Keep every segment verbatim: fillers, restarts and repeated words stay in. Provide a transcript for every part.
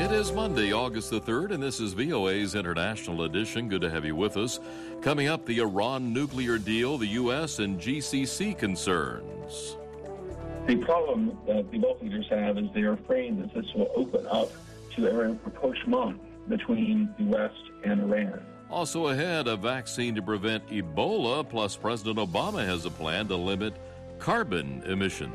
It is Monday, August the third, and this is V O A's International Edition. Good to have you with us. Coming up, the Iran nuclear deal, the U S and G C C concerns. The problem that the Gulf leaders have is they are afraid that this will open up to a rapprochement between the West and Iran. Also ahead, a vaccine to prevent Ebola, plus President Obama has a plan to limit carbon emissions.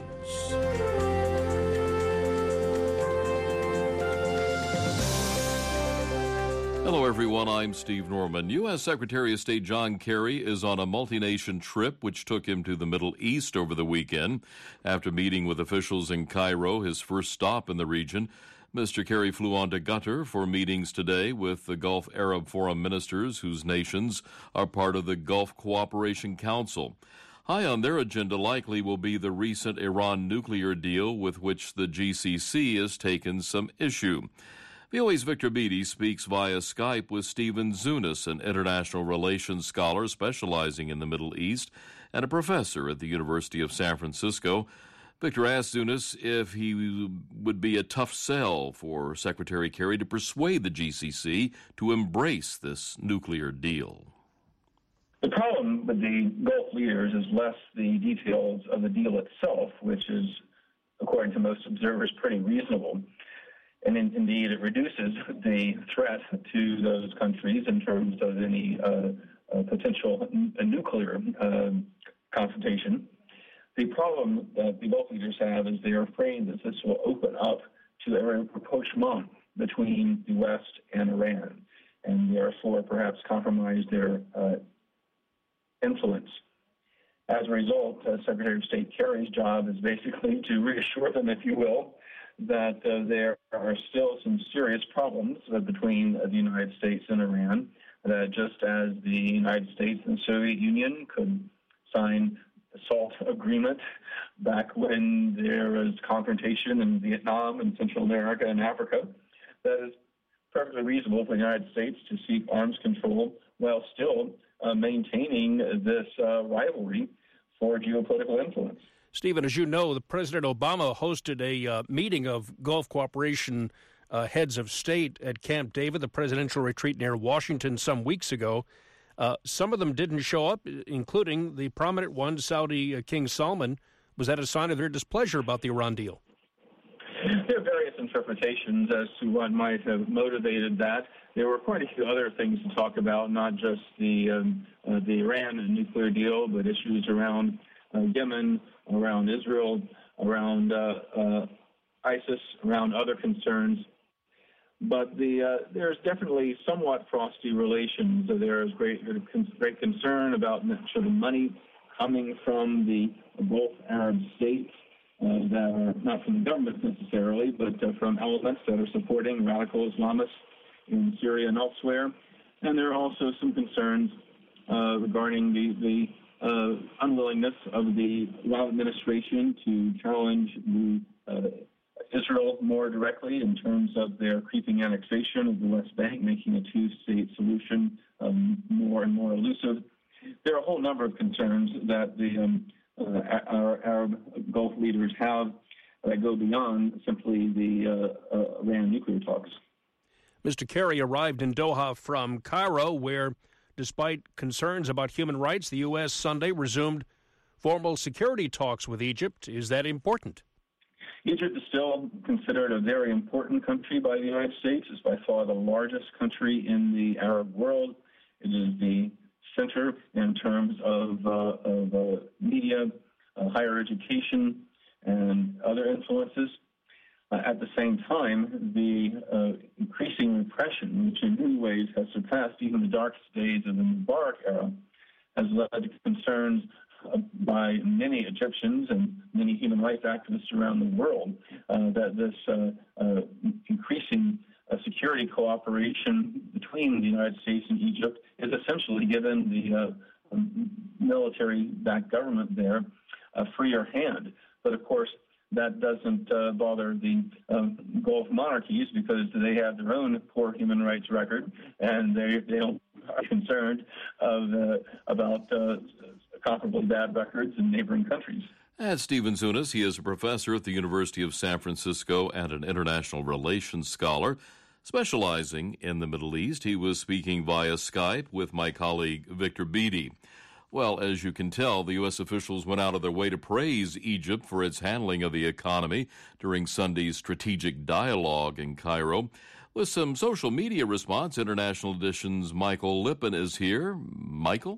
Hello, everyone. I'm Steve Norman. U S. Secretary of State John Kerry is on a multi-nation trip which took him to the Middle East over the weekend. After meeting with officials in Cairo, his first stop in the region, Mister Kerry flew on to Qatar for meetings today with the Gulf Arab Forum ministers, whose nations are part of the Gulf Cooperation Council. High on their agenda likely will be the recent Iran nuclear deal with which the G C C has taken some issue. V O A's Victor Beattie speaks via Skype with Stephen Zunas, an international relations scholar specializing in the Middle East and a professor at the University of San Francisco. Victor asked Zunas if he would be a tough sell for Secretary Kerry to persuade the G C C to embrace this nuclear deal. The problem with the Gulf leaders is less the details of the deal itself, which is, according to most observers, pretty reasonable. And in, indeed, it reduces the threat to those countries in terms of any uh, uh, potential n- nuclear uh, confrontation. The problem that the Gulf leaders have is they are afraid that this will open up to a rapprochement between the West and Iran, and therefore perhaps compromise their uh, influence. As a result, uh, Secretary of State Kerry's job is basically to reassure them, if you will, that uh, there are still some serious problems uh, between uh, the United States and Iran, that just as the United States and the Soviet Union could sign a SALT agreement back when there was confrontation in Vietnam and Central America and Africa, that is perfectly reasonable for the United States to seek arms control while still uh, maintaining this uh, rivalry for geopolitical influence. Stephen, as you know, the President Obama hosted a uh, meeting of Gulf Cooperation uh, heads of state at Camp David, the presidential retreat near Washington, some weeks ago. Uh, some of them didn't show up, including the prominent one, Saudi uh, King Salman. Was that a sign of their displeasure about the Iran deal? There are various interpretations as to what might have motivated that. There were quite a few other things to talk about, not just the um, uh, the Iran nuclear deal, but issues around uh, Yemen, around Israel, around uh, uh, ISIS, around other concerns. But the uh, there's definitely somewhat frosty relations. There is great great concern about sort of money coming from the Gulf Arab states uh, that are not from the governments necessarily, but uh, from elements that are supporting radical Islamists in Syria and elsewhere. And there are also some concerns uh, regarding the, the uh, unwillingness of the Obama administration to challenge the uh, Israel more directly in terms of their creeping annexation of the West Bank, making a two-state solution um, more and more elusive. There are a whole number of concerns that the um, uh, our Arab Gulf leaders have that go beyond simply the uh, uh, Iran nuclear talks. Mister Kerry arrived in Doha from Cairo, where, despite concerns about human rights, the U S Sunday resumed formal security talks with Egypt. Is that important? Egypt is still considered a very important country by the United States. It's by far the largest country in the Arab world. It is the center in terms of, uh, of uh, media, uh, higher education, and other influences. Uh, at the same time, the uh, increasing repression, which in many ways has surpassed even the darkest days of the Mubarak era, has led to concerns uh, by many Egyptians and many human rights activists around the world uh, that this uh, uh, increasing uh, security cooperation between the United States and Egypt is essentially given the uh, military-backed government there a freer hand. But of course, that doesn't uh, bother the um, Gulf monarchies because they have their own poor human rights record, and they they don't are concerned of, uh, about uh, comparably bad records in neighboring countries. That's Stephen Zunas. He is a professor at the University of San Francisco and an international relations scholar. Specializing in the Middle East, he was speaking via Skype with my colleague Victor Beattie. Well, as you can tell, the U S officials went out of their way to praise Egypt for its handling of the economy during Sunday's strategic dialogue in Cairo. With some social media response, International Edition's Michael Lippin is here. Michael?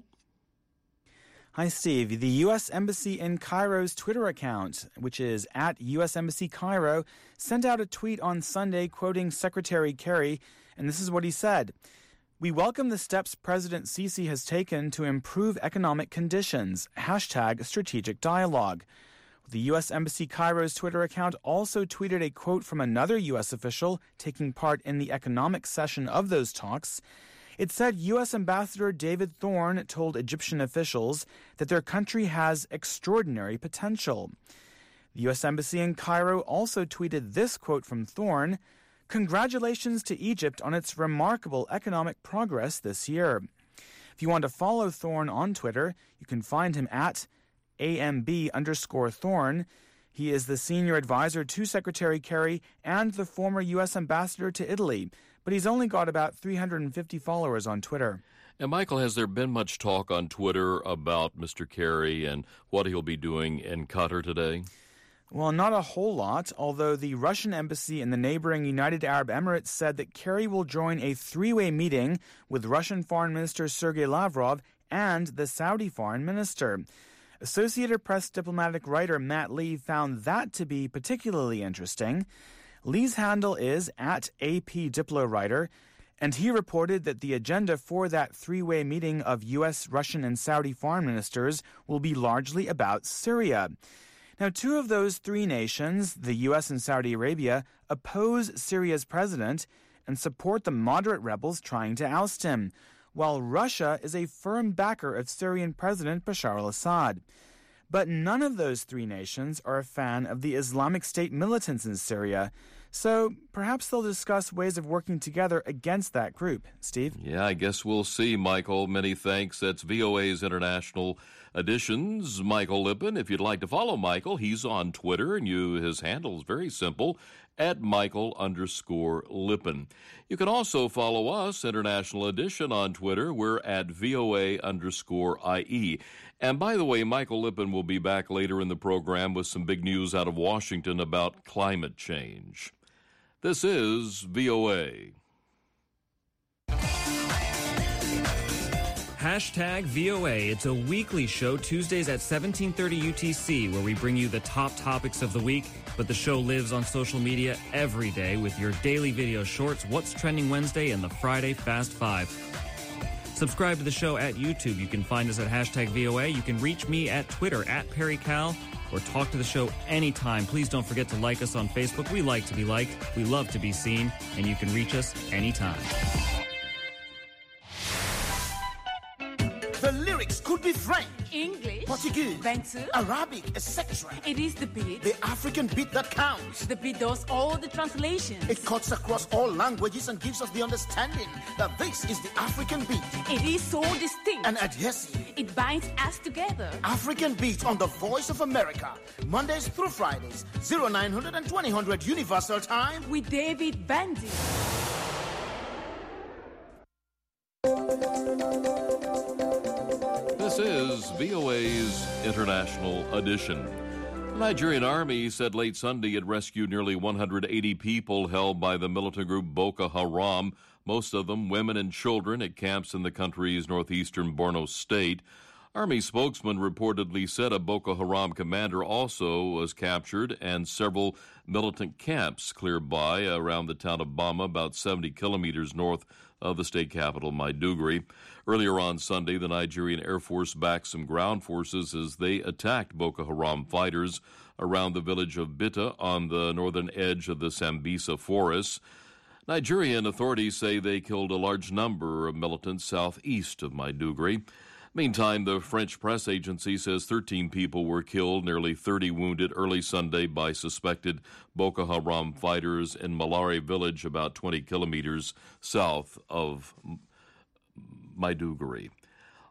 Hi, Steve. The U S Embassy in Cairo's Twitter account, which is at U S Embassy Cairo, sent out a tweet on Sunday quoting Secretary Kerry, and this is what he said. We welcome the steps President Sisi has taken to improve economic conditions. Hashtag strategic dialogue. The U S Embassy Cairo's Twitter account also tweeted a quote from another U S official taking part in the economic session of those talks. It said U S Ambassador David Thorne told Egyptian officials that their country has extraordinary potential. The U S Embassy in Cairo also tweeted this quote from Thorne, "Congratulations to Egypt on its remarkable economic progress this year." If you want to follow Thorne on Twitter, you can find him at A M B underscore Thorne. He is the senior advisor to Secretary Kerry and the former U S ambassador to Italy, but he's only got about three hundred fifty followers on Twitter. And Michael, has there been much talk on Twitter about Mister Kerry and what he'll be doing in Qatar today? Well, not a whole lot, although the Russian embassy in the neighboring United Arab Emirates said that Kerry will join a three-way meeting with Russian Foreign Minister Sergei Lavrov and the Saudi Foreign Minister. Associated Press diplomatic writer Matt Lee found that to be particularly interesting. Lee's handle is at A P Diplo Writer, and he reported that the agenda for that three-way meeting of U S, Russian, and Saudi foreign ministers will be largely about Syria. Now, two of those three nations, the U S and Saudi Arabia, oppose Syria's president and support the moderate rebels trying to oust him, while Russia is a firm backer of Syrian President Bashar al-Assad. But none of those three nations are a fan of the Islamic State militants in Syria, so perhaps they'll discuss ways of working together against that group. Steve? Yeah, I guess we'll see, Michael. Many thanks. That's V O A's International Editions, Michael Lippin. If you'd like to follow Michael, he's on Twitter, and you his handle is very simple, at Michael underscore Lippin. You can also follow us, International Edition, on Twitter. We're at V O A underscore I E. And by the way, Michael Lippin will be back later in the program with some big news out of Washington about climate change. This is V O A. Hashtag V O A. It's a weekly show, Tuesdays at seventeen thirty U T C, where we bring you the top topics of the week. But the show lives on social media every day with your daily video shorts, What's Trending Wednesday, and the Friday Fast Five. Subscribe to the show at YouTube. You can find us at hashtag V O A. You can reach me at Twitter, at Perry Cal, or talk to the show anytime. Please don't forget to like us on Facebook. We like to be liked. We love to be seen. And you can reach us anytime. The lyrics could be French, English, Portuguese, Bantu, Arabic, et cetera. It is the beat. The African beat that counts. The beat does all the translations. It cuts across all languages and gives us the understanding that this is the African beat. It is so distinct and adhesive. It binds us together. African beat on the Voice of America, Mondays through Fridays, oh nine hundred and twenty hundred Universal Time with David Bandy. This is V O A's International Edition. The Nigerian Army said late Sunday it rescued nearly one hundred eighty people held by the militant group Boko Haram, most of them women and children, at camps in the country's northeastern Borno state. Army spokesman reportedly said a Boko Haram commander also was captured and several militant camps cleared by around the town of Bama, about seventy kilometers north of the state capital, Maiduguri. Earlier on Sunday, the Nigerian Air Force backed some ground forces as they attacked Boko Haram fighters around the village of Bitta on the northern edge of the Sambisa forest. Nigerian authorities say they killed a large number of militants southeast of Maiduguri. Meantime, the French press agency says thirteen people were killed, nearly thirty wounded early Sunday by suspected Boko Haram fighters in Malare village, about twenty kilometers south of Maiduguri.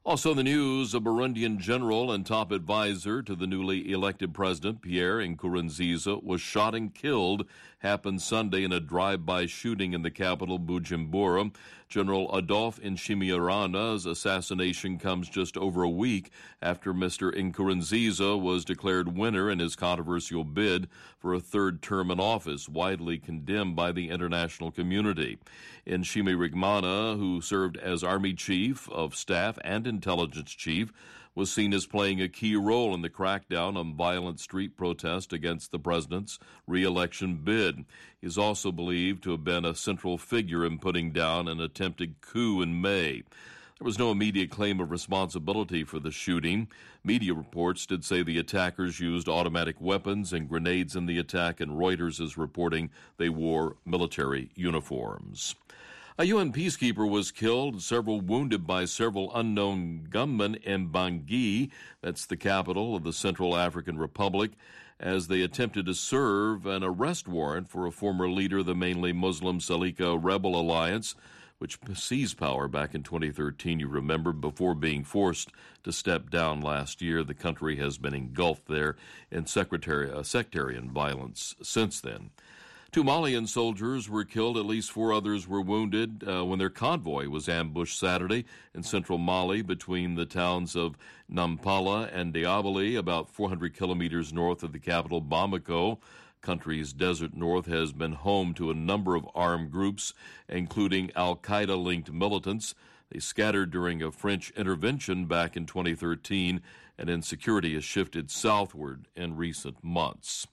Also in the news, a Burundian general and top advisor to the newly elected president, Pierre Nkurunziza, was shot and killed. Happened Sunday in a drive-by shooting in the capital, Bujumbura. General Adolphe Nshimirimana's assassination comes just over a week after Mister Nkurunziza was declared winner in his controversial bid for a third term in office, widely condemned by the international community. Nshimirimana, who served as Army Chief of Staff and Intelligence Chief, was seen as playing a key role in the crackdown on violent street protest against the president's re-election bid. He is also believed to have been a central figure in putting down an attempted coup in May. There was no immediate claim of responsibility for the shooting. Media reports did say the attackers used automatic weapons and grenades in the attack, and Reuters is reporting they wore military uniforms. A U N peacekeeper was killed, several wounded by several unknown gunmen in Bangui, that's the capital of the Central African Republic, as they attempted to serve an arrest warrant for a former leader of the mainly Muslim Salika Rebel Alliance, which seized power back in twenty thirteen, you remember, before being forced to step down last year. The country has been engulfed there in secretary, uh, sectarian violence since then. Two Malian soldiers were killed, at least four others were wounded uh, when their convoy was ambushed Saturday in central Mali between the towns of Nampala and Diaboli, about four hundred kilometers north of the capital, Bamako. Country's desert north has been home to a number of armed groups, including al-Qaeda-linked militants. They scattered during a French intervention back in twenty thirteen, and insecurity has shifted southward in recent months.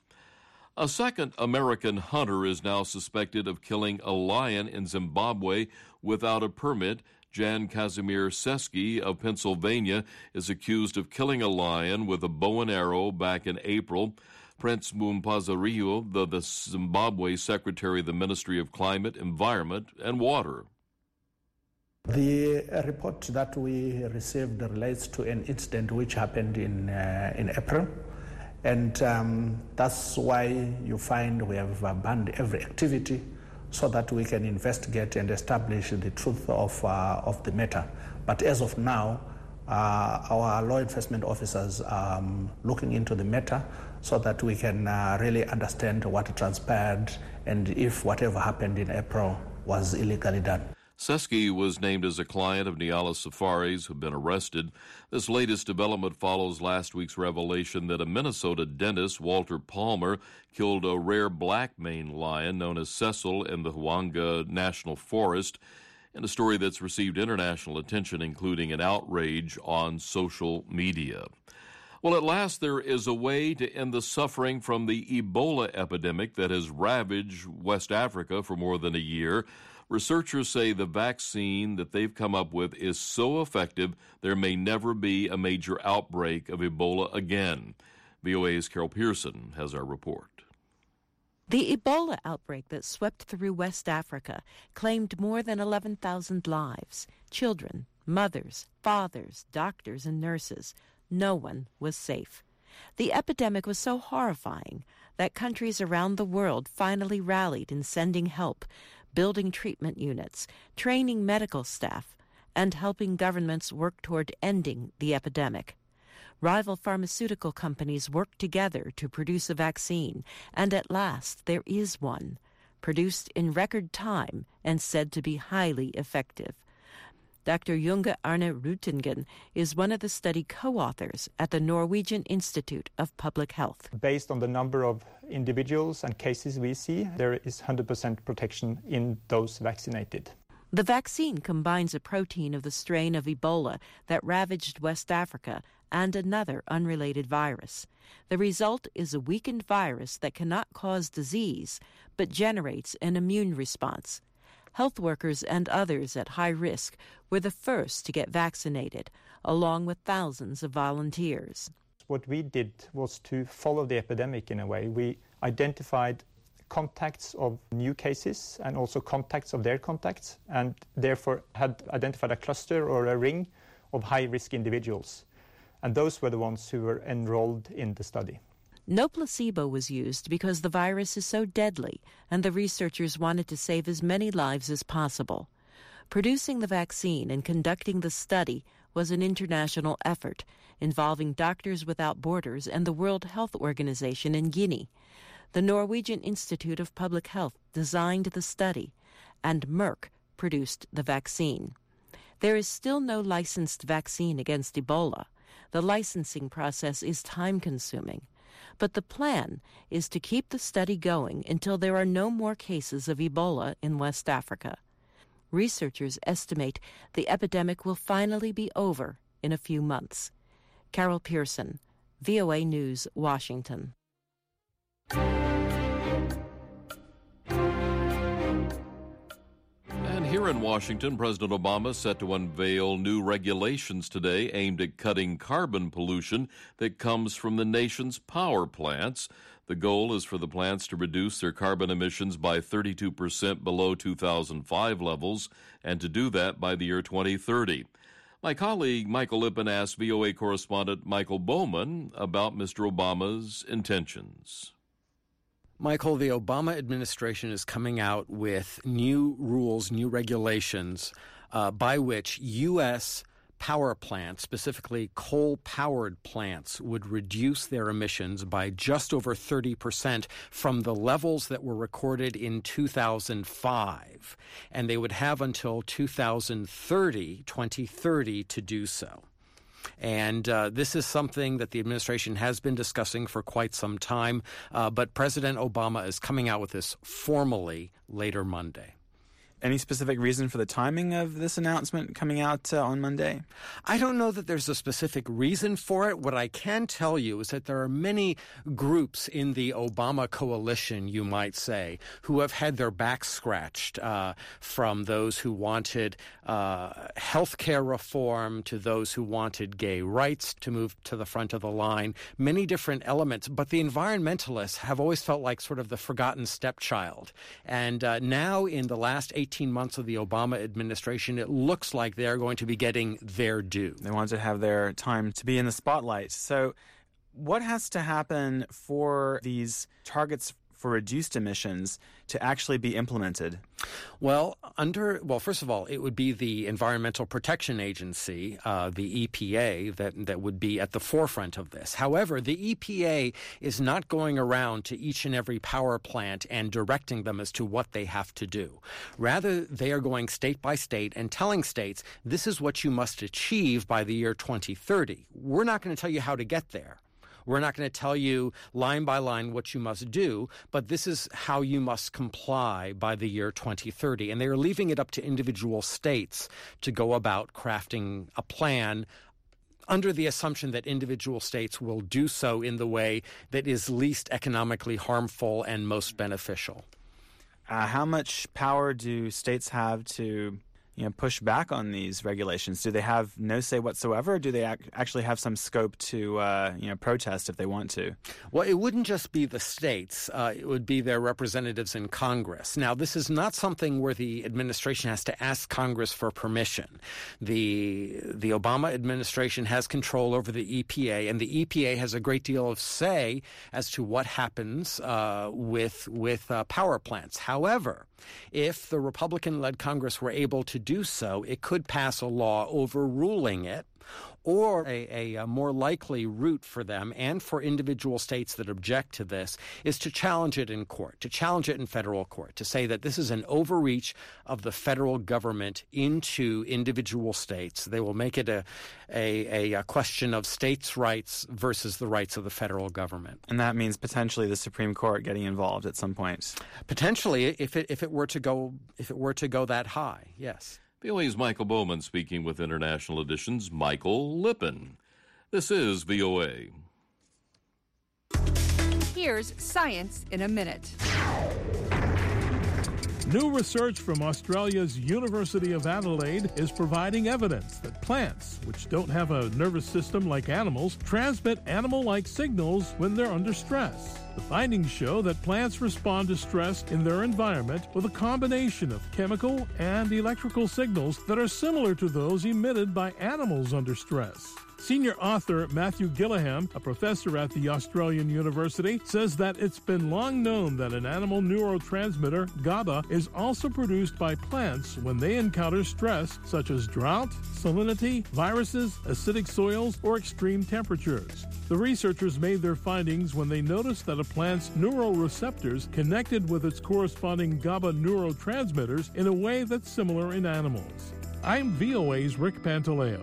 A second American hunter is now suspected of killing a lion in Zimbabwe without a permit. Jan Kazimir Seski of Pennsylvania is accused of killing a lion with a bow and arrow back in April. Prince Mumpazariho, the, the Zimbabwe Secretary of the Ministry of Climate, Environment, and Water. The report that we received relates to an incident which happened in, uh, in April. And um, that's why you find we have banned every activity so that we can investigate and establish the truth of, uh, of the matter. But as of now, uh, our law enforcement officers are um, looking into the matter so that we can uh, really understand what transpired and if whatever happened in April was illegally done. Seski was named as a client of Nyala Safaris, who've been arrested. This latest development follows last week's revelation that a Minnesota dentist, Walter Palmer, killed a rare black maned lion known as Cecil in the Huanga National Forest, in a story that's received international attention, including an outrage on social media. Well, at last, there is a way to end the suffering from the Ebola epidemic that has ravaged West Africa for more than a year. Researchers say the vaccine that they've come up with is so effective there may never be a major outbreak of Ebola again. V O A's Carol Pearson has our report. The Ebola outbreak that swept through West Africa claimed more than eleven thousand lives. Children, mothers, fathers, doctors, and nurses. No one was safe. The epidemic was so horrifying that countries around the world finally rallied in sending help, building treatment units, training medical staff, and helping governments work toward ending the epidemic. Rival pharmaceutical companies worked together to produce a vaccine, and at last there is one, produced in record time and said to be highly effective. Doctor Junge Arne Rutingen is one of the study co-authors at the Norwegian Institute of Public Health. Based on the number of individuals and cases we see, there is one hundred percent protection in those vaccinated. The vaccine combines a protein of the strain of Ebola that ravaged West Africa and another unrelated virus. The result is a weakened virus that cannot cause disease, but generates an immune response. Health workers and others at high risk were the first to get vaccinated, along with thousands of volunteers. What we did was to follow the epidemic in a way. We identified contacts of new cases and also contacts of their contacts, and therefore had identified a cluster or a ring of high-risk individuals. And those were the ones who were enrolled in the study. No placebo was used because the virus is so deadly, and the researchers wanted to save as many lives as possible. Producing the vaccine and conducting the study was an international effort involving Doctors Without Borders and the World Health Organization in Guinea. The Norwegian Institute of Public Health designed the study, and Merck produced the vaccine. There is still no licensed vaccine against Ebola. The licensing process is time-consuming. But the plan is to keep the study going until there are no more cases of Ebola in West Africa. Researchers estimate the epidemic will finally be over in a few months. Carol Pearson, V O A News, Washington. And here in Washington, President Obama set to unveil new regulations today aimed at cutting carbon pollution that comes from the nation's power plants. The goal is for the plants to reduce their carbon emissions by thirty-two percent below two thousand five levels, and to do that by the year twenty thirty. My colleague Michael Lippin asked V O A correspondent Michael Bowman about Mister Obama's intentions. Michael, the Obama administration is coming out with new rules, new regulations uh, by which U S power plants, specifically coal-powered plants, would reduce their emissions by just over thirty percent from the levels that were recorded in two thousand five. And they would have until two thousand thirty, twenty thirty, to do so. And uh, this is something that the administration has been discussing for quite some time, uh, but President Obama is coming out with this formally later Monday. Any specific reason for the timing of this announcement coming out uh, on Monday? I don't know that there's a specific reason for it. What I can tell you is that there are many groups in the Obama coalition, you might say, who have had their backs scratched, uh, from those who wanted uh, health care reform to those who wanted gay rights to move to the front of the line, many different elements. But the environmentalists have always felt like sort of the forgotten stepchild. And uh, now in the last eight eighteen months of the Obama administration, it looks like they're going to be getting their due. They want to have their time to be in the spotlight. So what has to happen for these targets for reduced emissions to actually be implemented? Well, under well, first of all, it would be the Environmental Protection Agency, uh, the E P A, that that would be at the forefront of this. However, the E P A is not going around to each and every power plant and directing them as to what they have to do. Rather, they are going state by state and telling states, this is what you must achieve by the year twenty thirty. We're not going to tell you how to get there. We're not going to tell you line by line what you must do, but this is how you must comply by the year twenty thirty. And they are leaving it up to individual states to go about crafting a plan under the assumption that individual states will do so in the way that is least economically harmful and most beneficial. Uh, how much power do states have to you know, push back on these regulations? Do they have no say whatsoever, or do they ac- actually have some scope to uh, you know, protest if they want to? Well, it wouldn't just be the states. Uh, it would be their representatives in Congress. Now, this is not something where the administration has to ask Congress for permission. The, the Obama administration has control over the E P A, and the E P A has a great deal of say as to what happens uh, with, with uh, power plants. However, if the Republican-led Congress were able to do so, it could pass a law overruling it, or a, a, a more likely route for them and for individual states that object to this is to challenge it in court, to challenge it in federal court, to say that this is an overreach of the federal government into individual states. They will make it a, a, a question of states' rights versus the rights of the federal government. And that means potentially the Supreme Court getting involved at some point. Potentially, if it if it were to go if it were to go that high, yes. V O A's Michael Bowman speaking with International Edition's Michael Lippin. This is V O A. Here's Science in a Minute. New research from Australia's University of Adelaide is providing evidence that plants, which don't have a nervous system like animals, transmit animal-like signals when they're under stress. The findings show that plants respond to stress in their environment with a combination of chemical and electrical signals that are similar to those emitted by animals under stress. Senior author Matthew Gillingham, a professor at the Australian University, says that it's been long known that an animal neurotransmitter, GABA, is also produced by plants when they encounter stress such as drought, salinity, viruses, acidic soils, or extreme temperatures. The researchers made their findings when they noticed that a plant's neuroreceptors connected with its corresponding GABA neurotransmitters in a way that's similar in animals. I'm V O A's Rick Pantaleo.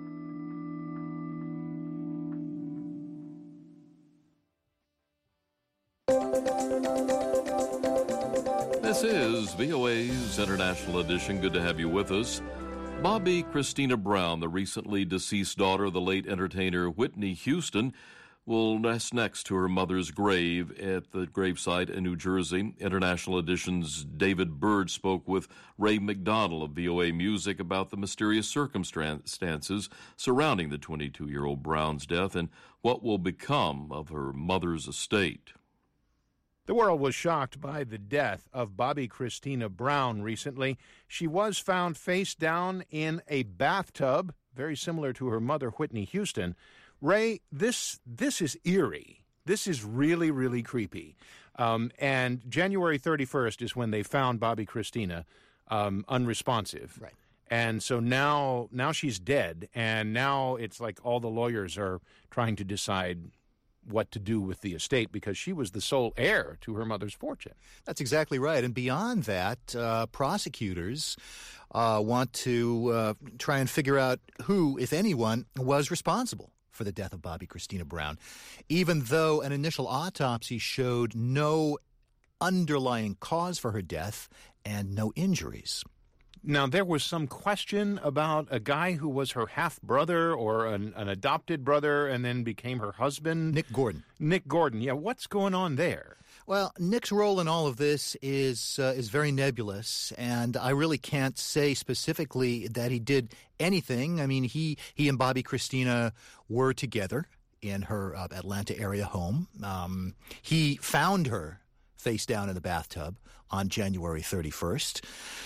This is V O A's International Edition. Good to have you with us. Bobby Christina Brown, the recently deceased daughter of the late entertainer Whitney Houston, will rest next to her mother's grave at the gravesite in New Jersey. International Edition's David Bird spoke with Ray McDonald of V O A Music about the mysterious circumstances surrounding the twenty-two-year-old Brown's death and what will become of her mother's estate. The world was shocked by the death of Bobby Christina Brown recently. She was found face down in a bathtub, very similar to her mother, Whitney Houston. Ray, this this is eerie. This is really, really creepy. Um, and January thirty-first is when they found Bobby Christina um, unresponsive. Right. And so now, now she's dead, and now it's like all the lawyers are trying to decide what to do with the estate because she was the sole heir to her mother's fortune. That's exactly right. And beyond that, uh, prosecutors uh, want to uh, try and figure out who, if anyone, was responsible for the death of Bobby Christina Brown, even though an initial autopsy showed no underlying cause for her death and no injuries. Now, there was some question about a guy who was her half-brother or an, an adopted brother and then became her husband. Nick Gordon. Nick Gordon. Yeah, what's going on there? Well, Nick's role in all of this is uh, is very nebulous, and I really can't say specifically that he did anything. I mean, he, he and Bobby Christina were together in her uh, Atlanta area home. Um, he found her face down in the bathtub on January thirty-first.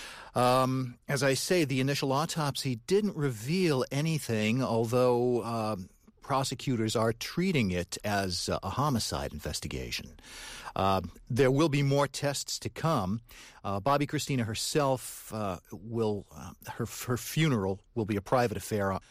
Um, as I say, the initial autopsy didn't reveal anything, although uh, prosecutors are treating it as uh, a homicide investigation. Uh, there will be more tests to come. Uh, Bobby Christina herself uh, will, uh, her, her funeral will be a private affair,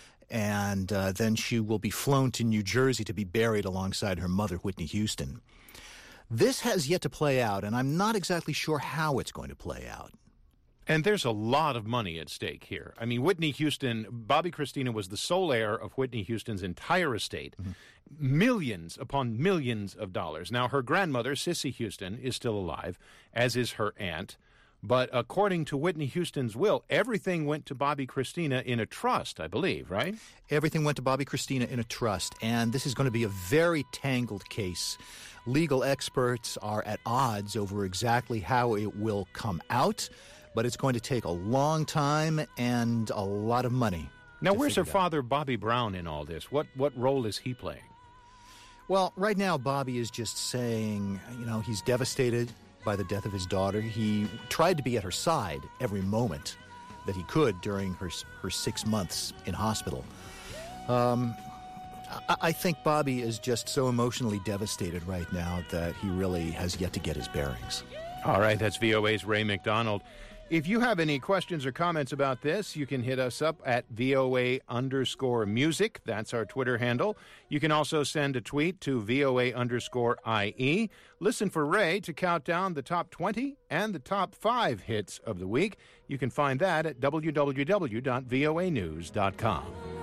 and uh, then she will be flown to New Jersey to be buried alongside her mother, Whitney Houston. This has yet to play out, and I'm not exactly sure how it's going to play out. And there's a lot of money at stake here. I mean, Whitney Houston, Bobby Christina was the sole heir of Whitney Houston's entire estate. Mm-hmm. Millions upon millions of dollars. Now, her grandmother, Cissy Houston, is still alive, as is her aunt. But according to Whitney Houston's will, everything went to Bobby Christina in a trust, I believe, right? Everything went to Bobby Christina in a trust, and this is going to be a very tangled case. Legal experts are at odds over exactly how it will come out, but it's going to take a long time and a lot of money. Now, where's her father, Bobby Brown, in all this? What what role is he playing? Well, right now, Bobby is just saying, you know, he's devastated by the death of his daughter. He tried to be at her side every moment that he could during her her six months in hospital. Um, I, I think Bobby is just so emotionally devastated right now that he really has yet to get his bearings. All right, that's V O A's Ray McDonald. If you have any questions or comments about this, you can hit us up at V O A underscore music. That's our Twitter handle. You can also send a tweet to V O A underscore I E. Listen for Ray to count down the top twenty and the top five hits of the week. You can find that at w w w dot v o a news dot com.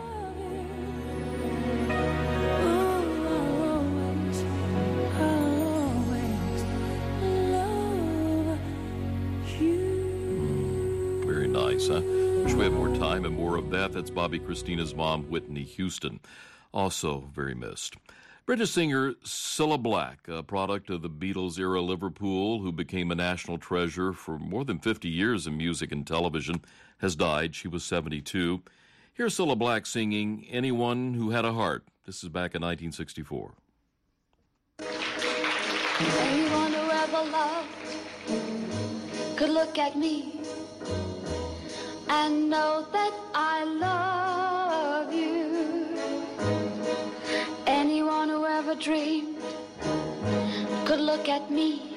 Nice, huh? Wish we had more time and more of that. That's Bobby Christina's mom, Whitney Houston. Also very missed. British singer Cilla Black, a product of the Beatles-era Liverpool, who became a national treasure for more than fifty years in music and television, has died. She was seventy-two. Here's Cilla Black singing Anyone Who Had a Heart. This is back in nineteen sixty-four. Anyone who ever loved could look at me and know that I love you. dreamed could look at me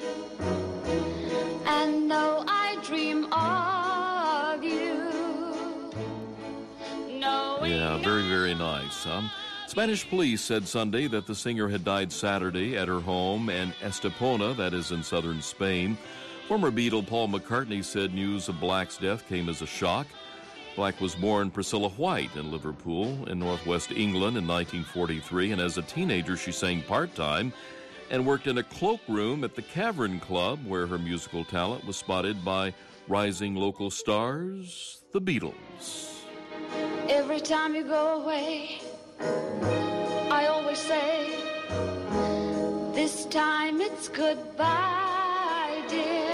and know I dream of you. Knowing Yeah, very, very nice. Um, Spanish police said Sunday that the singer had died Saturday at her home in Estepona, that is in southern Spain. Former Beatle Paul McCartney said news of Black's death came as a shock. Black was born Priscilla White in Liverpool in northwest England in nineteen forty-three, and as a teenager she sang part-time and worked in a cloakroom at the Cavern Club, where her musical talent was spotted by rising local stars, the Beatles. every time you go away, I always say, this time it's goodbye, dear.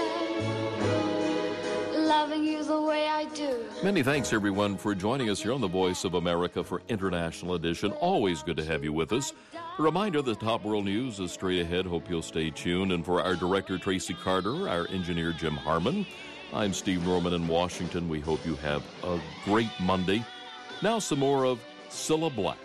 Loving you the way I do. Many thanks, everyone, for joining us here on the Voice of America for International Edition. Always good to have you with us. A reminder, the top world news is straight ahead. Hope you'll stay tuned. And for our director, Tracy Carter, our engineer, Jim Harmon, I'm Steve Norman in Washington. We hope you have a great Monday. Now some more of Cilla Black.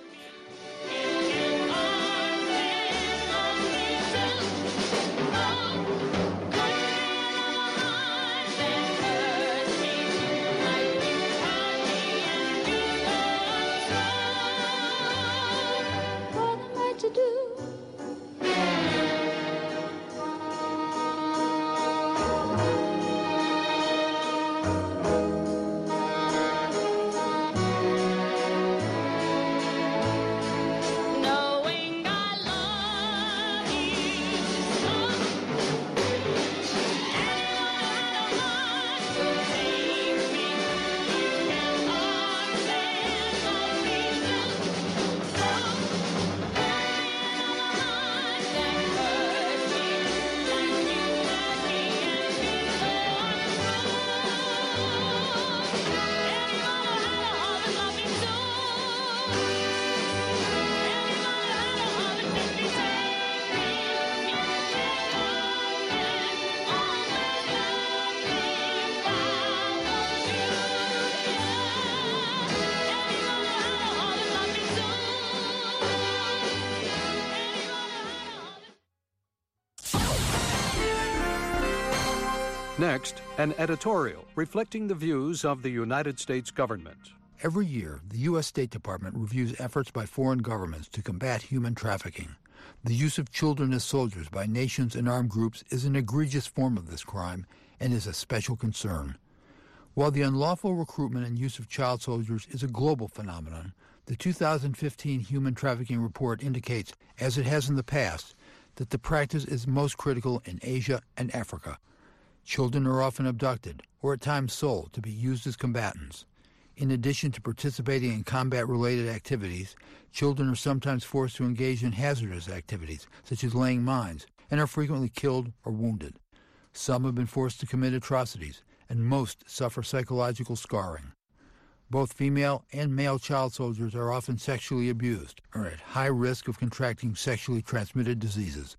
Next, an editorial reflecting the views of the United States government. Every year, the U S State Department reviews efforts by foreign governments to combat human trafficking. The use of children as soldiers by nations and armed groups is an egregious form of this crime and is a special concern. While the unlawful recruitment and use of child soldiers is a global phenomenon, the two thousand fifteen Human Trafficking Report indicates, as it has in the past, that the practice is most critical in Asia and Africa. Children are often abducted, or at times sold, to be used as combatants. In addition to participating in combat-related activities, children are sometimes forced to engage in hazardous activities, such as laying mines, and are frequently killed or wounded. Some have been forced to commit atrocities, and most suffer psychological scarring. Both female and male child soldiers are often sexually abused, or at high risk of contracting sexually transmitted diseases.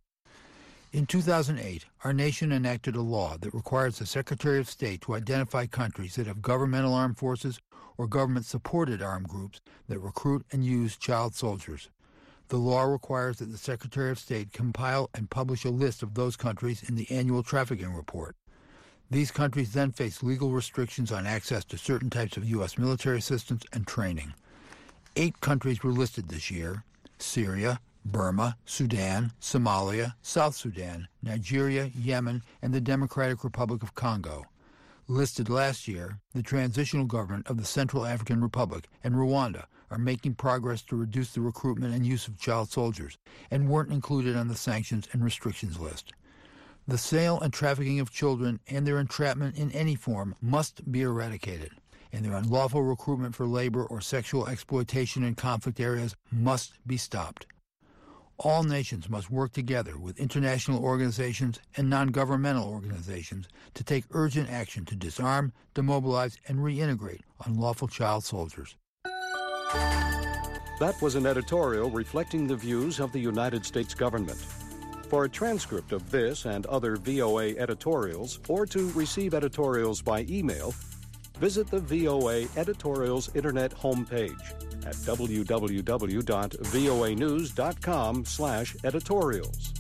In two thousand eight, our nation enacted a law that requires the Secretary of State to identify countries that have governmental armed forces or government-supported armed groups that recruit and use child soldiers. The law requires that the Secretary of State compile and publish a list of those countries in the annual trafficking report. These countries then face legal restrictions on access to certain types of U S military assistance and training. Eight countries were listed this year: Syria, Burma, Sudan, Somalia, South Sudan, Nigeria, Yemen, and the Democratic Republic of Congo. Listed last year, the transitional government of the Central African Republic and Rwanda are making progress to reduce the recruitment and use of child soldiers, and weren't included on the sanctions and restrictions list. The sale and trafficking of children and their entrapment in any form must be eradicated, and their unlawful recruitment for labor or sexual exploitation in conflict areas must be stopped. All nations must work together with international organizations and non-governmental organizations to take urgent action to disarm, demobilize, and reintegrate unlawful child soldiers. That was an editorial reflecting the views of the United States government. For a transcript of this and other V O A editorials, or to receive editorials by email, visit the V O A Editorials Internet homepage at w w w dot voa news dot com slash editorials.